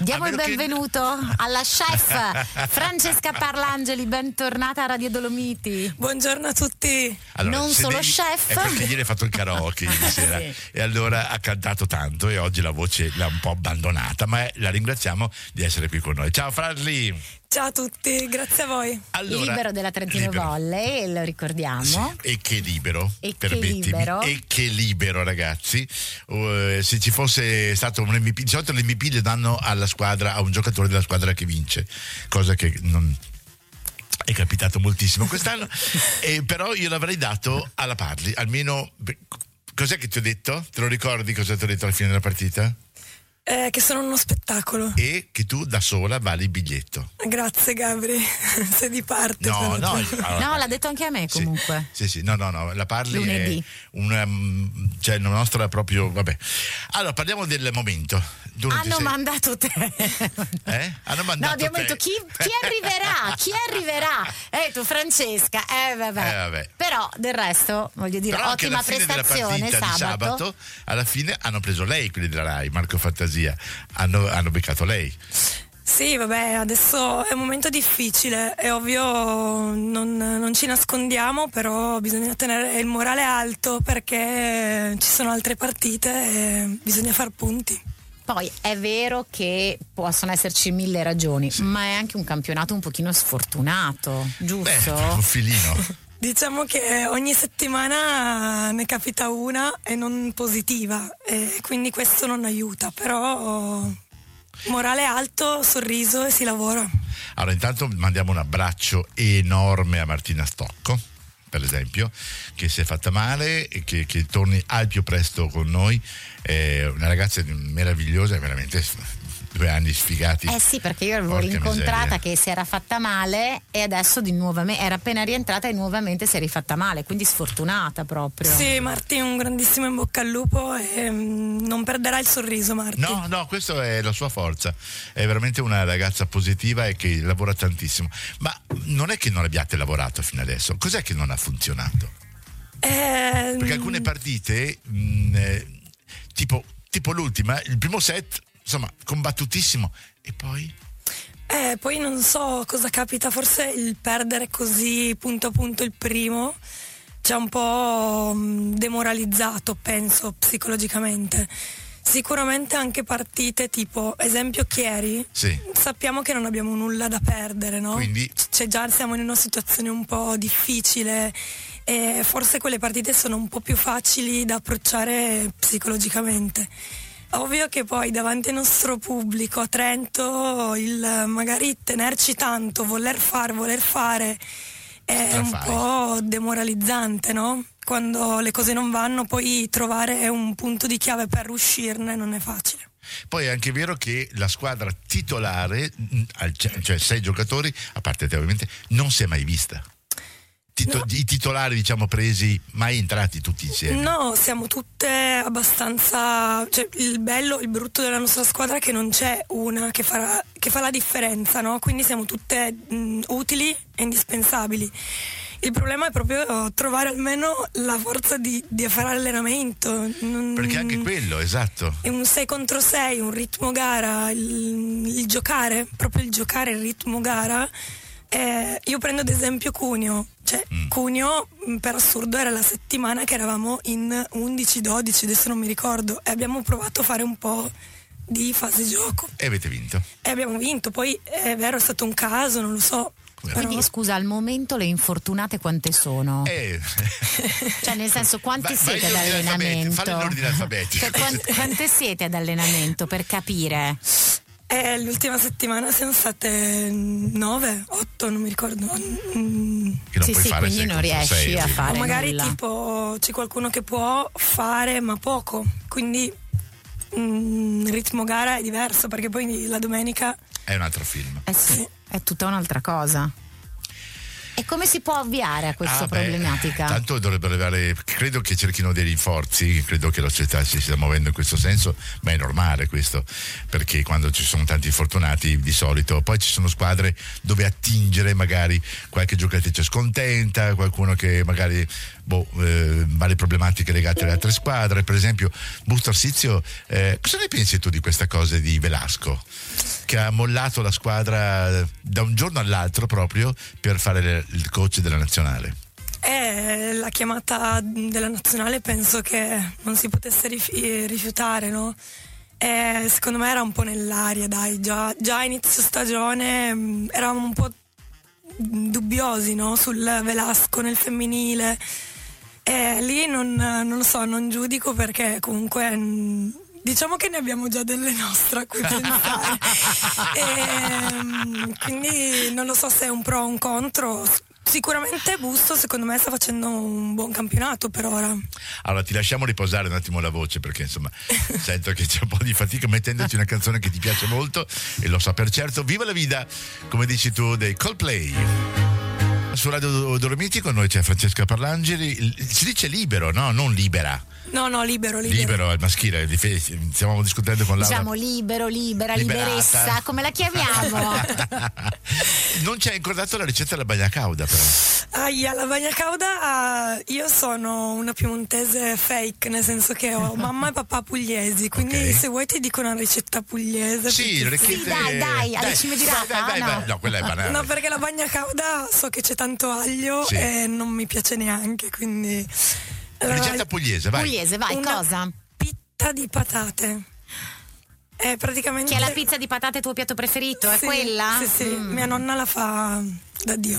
Diamo il benvenuto alla chef Francesca Parlangeli, bentornata a Radio Dolomiti. Buongiorno a tutti. Allora, non solo chef. È perché ieri ha fatto il karaoke ieri sera Sì. E allora ha cantato tanto e oggi la voce l'ha un po' abbandonata, ma la ringraziamo di essere qui con noi. Ciao Franli. Ciao a tutti, grazie a voi. Allora, Libero della Trentino Volley, lo ricordiamo. Sì, e che libero, E che permettimi. libero. E che libero, ragazzi. Se ci fosse stato un MVP, di solito l'MVP le danno alla squadra, a un giocatore della squadra che vince, cosa che non è capitato moltissimo quest'anno. Però io l'avrei dato alla Parli, almeno. Cos'è che ti ho detto? Te lo ricordi cosa ti ho detto alla fine della partita? Che sono uno spettacolo. E che tu da sola vali il biglietto. Grazie Gabri, sei di parte. No, No, l'ha detto anche a me comunque. Sì, no, la Parli Lunedì. è una, cioè la nostra proprio, vabbè. Allora, parliamo del momento. Hanno mandato te. Hanno mandato no, abbiamo te. detto chi arriverà? Chi arriverà? Tu Francesca, vabbè. Però del resto, voglio dire, però anche ottima alla fine prestazione della partita sabato. di sabato, alla fine hanno preso lei, quelli della Rai, Marco Fantasia, hanno beccato lei. Sì, vabbè, adesso è un momento difficile, è ovvio, non ci nascondiamo, però bisogna tenere il morale alto perché ci sono altre partite e bisogna far punti. Poi è vero che possono esserci mille ragioni, ma è anche un campionato un pochino sfortunato, giusto? Un filino. Diciamo che ogni settimana ne capita una e non positiva, e quindi questo non aiuta, però morale alto, sorriso e si lavora. Allora, intanto mandiamo un abbraccio enorme a Martina Stocco, per esempio, che si è fatta male e che torni al più presto con noi. È una ragazza meravigliosa, veramente 2 anni sfigati. Sì, perché io l'avevo Porca rincontrata miseria. che si era fatta male e adesso di nuovamente era appena rientrata e nuovamente si è rifatta male, quindi sfortunata proprio. Sì, Marti, un grandissimo in bocca al lupo e non perderà il sorriso, Marti. No, questo è la sua forza. È veramente una ragazza positiva e che lavora tantissimo. Ma non è che non abbiate lavorato fino adesso. Cos'è che non ha funzionato? Perché alcune partite, tipo l'ultima, il primo set, insomma, combattutissimo. E poi? Poi non so cosa capita, forse il perdere così punto a punto il primo ci ha un po' demoralizzato, penso, psicologicamente. Sicuramente anche partite tipo, esempio Chieri, Sì. sappiamo che non abbiamo nulla da perdere, no? Quindi? Già siamo in una situazione un po' difficile e forse quelle partite sono un po' più facili da approcciare psicologicamente. Ovvio che poi davanti al nostro pubblico a Trento il magari tenerci tanto, voler fare è un po' demoralizzante, no? Quando le cose non vanno, poi trovare un punto di chiave per uscirne non è facile. Poi è anche vero che la squadra titolare, cioè 6 giocatori, a parte te ovviamente, non si è mai vista. No. I titolari, diciamo, presi, mai entrati tutti insieme. No, siamo tutte abbastanza, cioè il bello, il brutto della nostra squadra è che non c'è una che fa la differenza, no? Quindi siamo tutte utili e indispensabili. Il problema è proprio trovare almeno la forza di fare allenamento. Perché anche quello, esatto. È un 6 contro 6, un ritmo gara, il giocare, proprio il giocare, il ritmo gara. Io prendo ad esempio Cuneo, cioè Cuneo per assurdo era la settimana che eravamo in 11-12, adesso non mi ricordo, e abbiamo provato a fare un po' di fase gioco. E avete vinto. E abbiamo vinto, poi è vero, è stato un caso, non lo so. Quindi scusa, al momento le infortunate quante sono? Cioè nel senso, quanti siete ad allenamento? Falli l'ordine alfabetico. Cioè, quante siete ad allenamento per capire? L'ultima settimana siamo state 9, 8, non mi ricordo. Che non puoi fare, quindi non riesci a fare o magari nulla. Tipo c'è qualcuno che può fare ma poco, quindi il ritmo gara è diverso perché poi la domenica è un altro film. Sì, è tutta un'altra cosa. E come si può avviare a questa problematica? Tanto dovrebbero avere, credo che cerchino dei rinforzi, credo che la società si stia muovendo in questo senso, ma è normale questo, perché quando ci sono tanti infortunati di solito poi ci sono squadre dove attingere, magari qualche giocatrice scontenta, qualcuno che magari ha le problematiche legate alle altre squadre. Per esempio Busto Arsizio, cosa ne pensi tu di questa cosa di Velasco? che ha mollato la squadra da un giorno all'altro proprio per fare il coach della nazionale. La chiamata della nazionale penso che non si potesse rifiutare, no? Secondo me era un po' nell'aria, dai, già a inizio stagione eravamo un po' dubbiosi, no? Sul Velasco nel femminile. Lì non lo so, non giudico perché comunque diciamo che ne abbiamo già delle nostre a cui pensare. Quindi non lo so se è un pro o un contro. Sicuramente Busto secondo me sta facendo un buon campionato per ora. Allora ti lasciamo riposare un attimo la voce, perché insomma sento che c'è un po' di fatica mettendoti una canzone che ti piace molto, e lo so per certo. Viva la vida, come dici tu, dei Coldplay. Su Radio Dolomiti con noi c'è Francesca Parlangeli. Si dice libero, no? Non libera. No, libero. Libero è il maschile. Stiamo discutendo con Laura. Diciamo libero, libera, Liberata. liberessa, come la chiamiamo? Non ci hai ricordato la ricetta della bagna cauda, però. La bagna cauda, io sono una piemontese fake, nel senso che ho mamma e papà pugliesi, quindi Ok. se vuoi ti dico una ricetta pugliese. Sì, Sì, dai, alle cime di Rapa, Vai. no. No, quella è banale. No, perché la bagna cauda so che c'è tanto aglio Sì. e non mi piace neanche, quindi... Ricetta pugliese, vai. Pugliese, vai, una cosa? Pitta di patate. È praticamente... Che è la pizza di patate tuo piatto preferito? È Sì, quella? Sì, mia nonna la fa da Dio.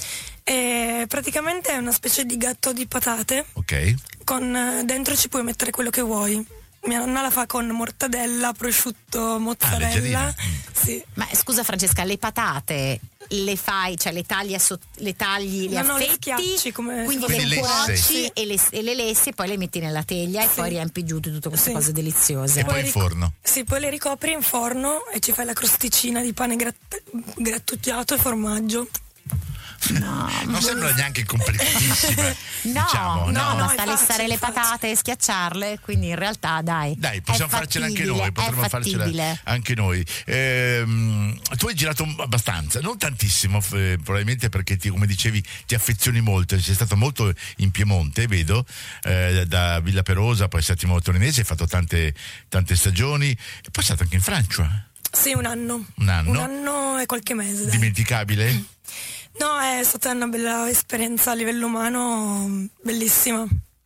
E praticamente è una specie di gatto di patate. Ok. Con dentro ci puoi mettere quello che vuoi. Mia nonna la fa con mortadella, prosciutto, mozzarella. leggerina. Sì. Ma scusa Francesca, le patate le fai, cioè le tagli, le No, le affetti, schiacci come quindi se fossero le lesse. cuoci Sì. e le lessi, e poi le metti nella teglia e Sì. poi riempi giù di tutte queste Sì. cose deliziose. E poi in forno. Sì, poi le ricopri in forno e ci fai la crosticina di pane grattugiato e formaggio. No, Non sembra neanche complicatissima. diciamo, no, no, basta è lessare facile, le è facile. patate e schiacciarle, quindi in realtà dai Possiamo è farcela anche fattibile, noi, potremmo è farcela fattibile. anche noi. Tu hai girato abbastanza, non tantissimo, probabilmente perché come dicevi ti affezioni molto, sei stato molto in Piemonte, vedo, da Villa Perosa, poi Settimo Torinese, hai fatto tante stagioni, e poi sei stato anche in Francia. Sì, un anno. Un anno? Un anno e qualche mese. Dai. Dimenticabile? No, è stata una bella esperienza a livello umano, bellissima.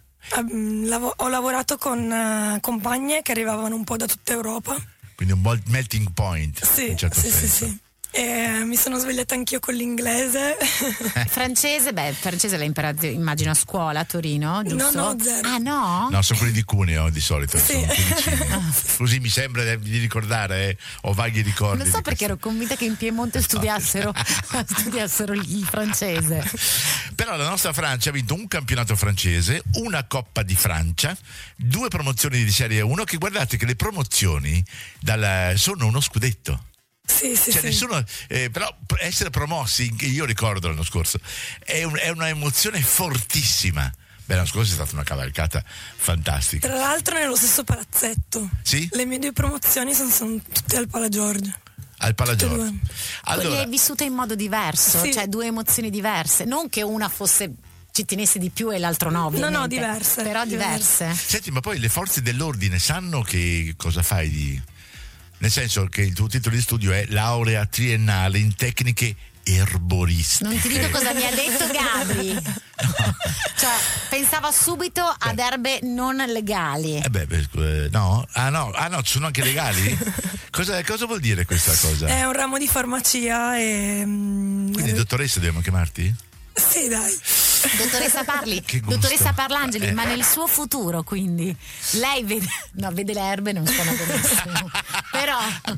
Ho lavorato con compagne che arrivavano un po' da tutta Europa. Quindi un buon melting point, Sì, in un certo sì, senso. sì. E mi sono svegliata anch'io con l'inglese. Francese l'hai imparato immagino a scuola a Torino, giusto? No, zero. Ah no? No, sono quelli di Cuneo di solito, Sì. sono più vicini. Così mi sembra di ricordare, ho vaghi ricordi. Non so di perché questo. ero convinta che in Piemonte studiassero il francese. Però la nostra Francia ha vinto un campionato francese, una Coppa di Francia, 2 promozioni di Serie 1, che guardate che le promozioni sono uno scudetto. Sì, sì, Cioè sì. nessuno, però essere promossi, io ricordo l'anno scorso, è una emozione fortissima. Beh, l'anno scorso è stata una cavalcata fantastica. Tra l'altro nello stesso palazzetto. Sì? Le mie 2 promozioni sono tutte al Pala Giorgio. Al Pala Tutte e Giorgio. 2. Quindi Allora, è vissuta in modo diverso, Sì. cioè 2 emozioni diverse, non che una fosse ci tenesse di più e l'altro no, ovviamente. No, diverse. Però diverse. senti, ma poi le forze dell'ordine sanno che cosa fai di... Nel senso che il tuo titolo di studio è laurea triennale in tecniche erboristiche. Non ti dico cosa mi ha detto Gabri. Cioè, pensava subito ad erbe non legali. No? Ah no, ci sono anche legali? Cosa vuol dire questa cosa? È un ramo di farmacia e... Quindi dottoressa dobbiamo chiamarti? Sì, dai. Dottoressa Che gusto. dottoressa Parlangeli, ma nel suo futuro, quindi lei vede le erbe, non suona benissimo. Però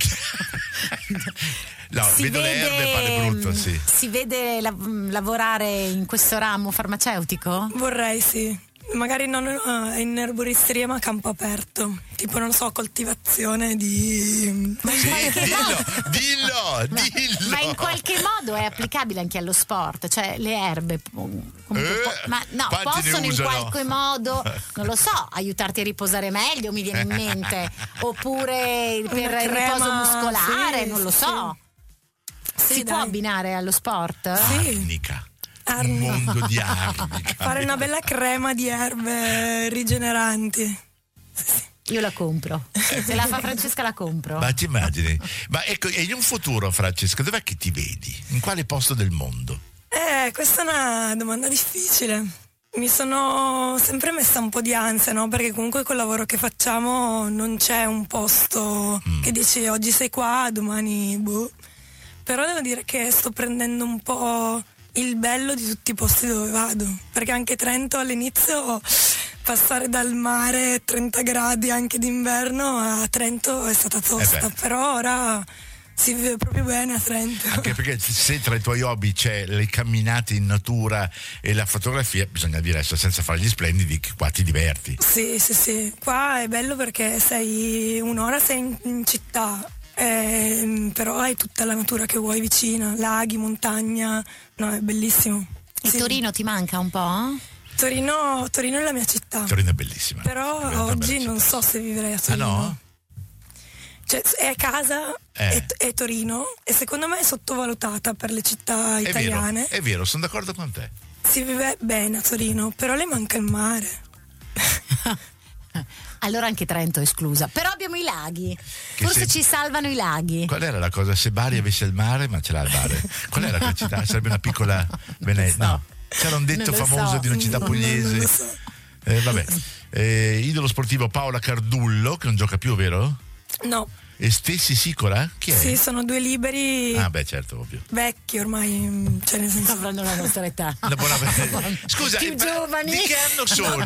No, vedo le erbe e pare brutto, sì. Si vede lavorare in questo ramo farmaceutico? Vorrei, sì. Magari non in erboristeria, ma a campo aperto. Tipo, non so, coltivazione di... Sì, qualche dillo! Ma in qualche modo è applicabile anche allo sport, cioè le erbe comunque ma no, quanti ne possono in usano? qualche modo, non lo so, aiutarti a riposare meglio, mi viene in mente, oppure per il crema, riposo muscolare, sì, non lo sì. so. Sì, Si può dai. abbinare allo sport? Sì. Arnica. Un Arnica. mondo di arnica. Fare una bella crema di erbe rigeneranti. Io la compro. Se la fa Francesca la compro. Ma ti immagini? Ma ecco, e in un futuro, Francesca, dov'è che ti vedi? In quale posto del mondo? Questa è una domanda difficile. Mi sono sempre messa un po' di ansia, no? Perché comunque col lavoro che facciamo non c'è un posto che dici oggi sei qua, domani boh. Però devo dire che sto prendendo un po' il bello di tutti i posti dove vado. Perché anche Trento all'inizio, passare dal mare 30 gradi anche d'inverno a Trento è stata tosta. Però ora si vive proprio bene a Trento. Anche perché se tra i tuoi hobby c'è le camminate in natura e la fotografia, bisogna dire adesso, senza fare gli splendidi, che qua ti diverti. Sì. Qua è bello perché un'ora sei in città, però hai tutta la natura che vuoi vicina, laghi, montagna, no, è bellissimo. E sì. Torino ti manca un po'? Torino è la mia città. Torino è bellissima. Però oggi non so se vivrei a Torino. Ah no? Cioè, è casa, è Torino, e secondo me è sottovalutata per le città italiane. È vero, sono d'accordo con te. Si vive bene a Torino, però le manca il mare. Allora anche Trento è esclusa. Però abbiamo i laghi. Forse ci salvano i laghi. Qual era la cosa? Se Bari avesse il mare, ma ce l'ha il mare. Qual era quella città? Sarebbe una piccola Venezia. No. C'era un detto famoso di una città pugliese. Non lo so. Vabbè. Idolo sportivo Paola Cardullo, che non gioca più, vero? No. E Stessi Sicola? Chi è? Sì, sono due liberi. Ah, beh, certo, ovvio. Vecchi ormai, cioè nel senso. Avranno la nostra età. Scusa, più giovani. Di che anno sono?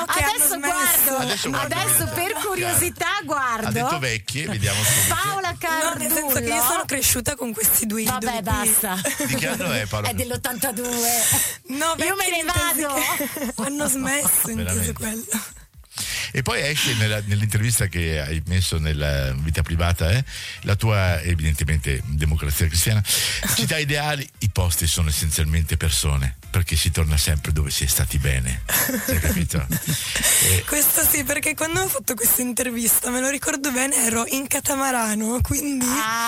Adesso per curiosità guardo. Ha detto vecchi, vediamo subito. Paola Cardullo. No, nel senso che io sono cresciuta con questi due idoli. Vabbè, basta. Di che anno è Paola? È dell'82. No, io me ne vado. Hanno smesso, inteso quello. E poi esce nell'intervista che hai messo nella vita privata, la tua evidentemente democrazia cristiana, città ideali, i posti sono essenzialmente persone, perché si torna sempre dove si è stati bene. Hai capito? Questo sì, perché quando ho fatto questa intervista, me lo ricordo bene, ero in catamarano, quindi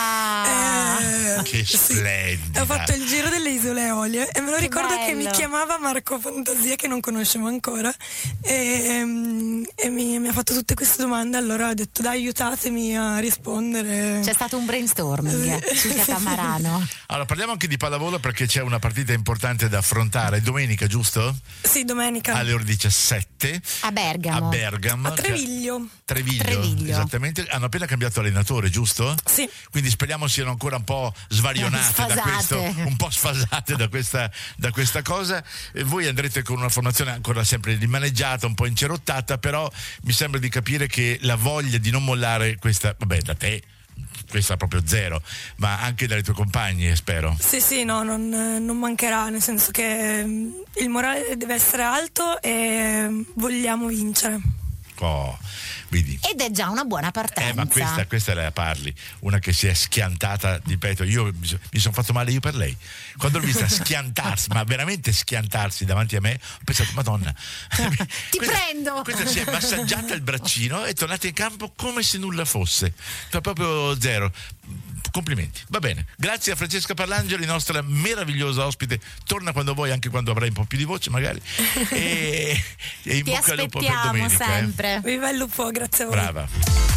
che splendida. Sì, ho fatto il giro delle isole Eolie e me lo ricordo bello. Che mi chiamava Marco Fantasia, che non conoscevo ancora, e mi ha fatto tutte queste domande. Allora ho detto dai, aiutatemi a rispondere. C'è stato un brainstorming sul catamarano. Allora parliamo anche di pallavolo, perché c'è una partita importante da affrontare domenica, giusto? Sì, domenica alle ore 17 a Bergamo. A Treviglio, esattamente. Hanno appena cambiato allenatore, giusto? Sì. Quindi speriamo siano ancora un po' svarionate da questo, un po' sfasate da questa cosa. E voi andrete con una formazione ancora sempre rimaneggiata, un po' incerottata, però mi sembra di capire che la voglia di non mollare questa, vabbè, da te questa proprio zero, ma anche dalle tue compagne, spero. Sì, no, non mancherà, nel senso che il morale deve essere alto e vogliamo vincere. Vedi. Ed è già una buona partenza. Ma questa la parli, una che si è schiantata, ripeto, io mi sono fatto male io per lei. Quando l'ho vista schiantarsi, ma veramente schiantarsi davanti a me, ho pensato, Madonna, prendo! Questa si è massaggiata il braccino e è tornata in campo come se nulla fosse, proprio zero. Complimenti, va bene. Grazie a Francesca Parlangeli, nostra meravigliosa ospite. Torna quando vuoi, anche quando avrai un po' più di voce magari. E in bocca al lupo per domenica. Sempre. Viva il lupo, grazie a voi. Brava.